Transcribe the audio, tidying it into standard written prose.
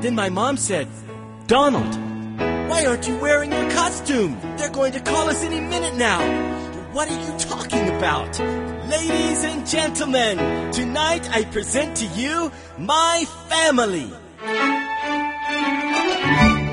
Then my mom said, "Donald, why aren't you wearing your costume? They're going to call us any minute now." "What are you talking about?" "Ladies and gentlemen, tonight I present to you my family."